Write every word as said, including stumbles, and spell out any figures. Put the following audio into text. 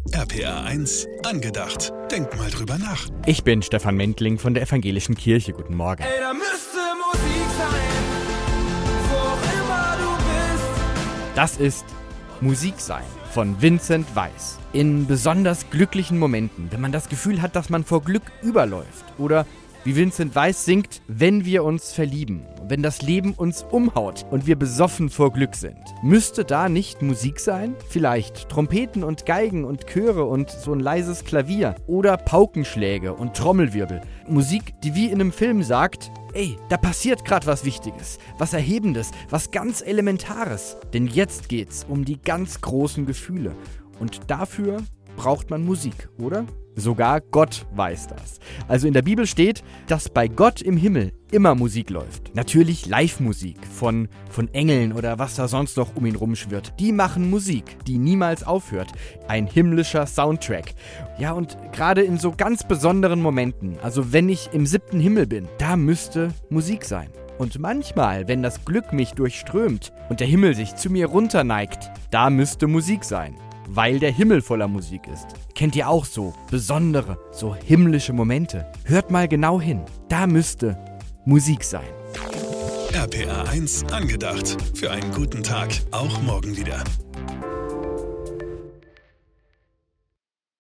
R P R eins angedacht. Denk mal drüber nach. Ich bin Stefan Mentling von der Evangelischen Kirche. Guten Morgen. Ey, da müsste Musik sein, wo auch immer du bist. Das ist Musik sein von Vincent Weiss. In besonders glücklichen Momenten, wenn man das Gefühl hat, dass man vor Glück überläuft. Oder wie Vincent Weiss singt, wenn wir uns verlieben, wenn das Leben uns umhaut und wir besoffen vor Glück sind. Müsste da nicht Musik sein? Vielleicht Trompeten und Geigen und Chöre und so ein leises Klavier oder Paukenschläge und Trommelwirbel. Musik, die wie in einem Film sagt, ey, da passiert gerade was Wichtiges, was Erhebendes, was ganz Elementares. Denn jetzt geht's um die ganz großen Gefühle. Und dafür braucht man Musik, oder? Sogar Gott weiß das. Also in der Bibel steht, dass bei Gott im Himmel immer Musik läuft. Natürlich Live-Musik von, von Engeln oder was da sonst noch um ihn rumschwirrt. Die machen Musik, die niemals aufhört. Ein himmlischer Soundtrack. Ja, und gerade in so ganz besonderen Momenten, also wenn ich im siebten Himmel bin, da müsste Musik sein. Und manchmal, wenn das Glück mich durchströmt und der Himmel sich zu mir runterneigt, da müsste Musik sein. Weil der Himmel voller Musik ist. Kennt ihr auch so besondere, so himmlische Momente? Hört mal genau hin. Da müsste Musik sein. R P R eins angedacht. Für einen guten Tag. Auch morgen wieder.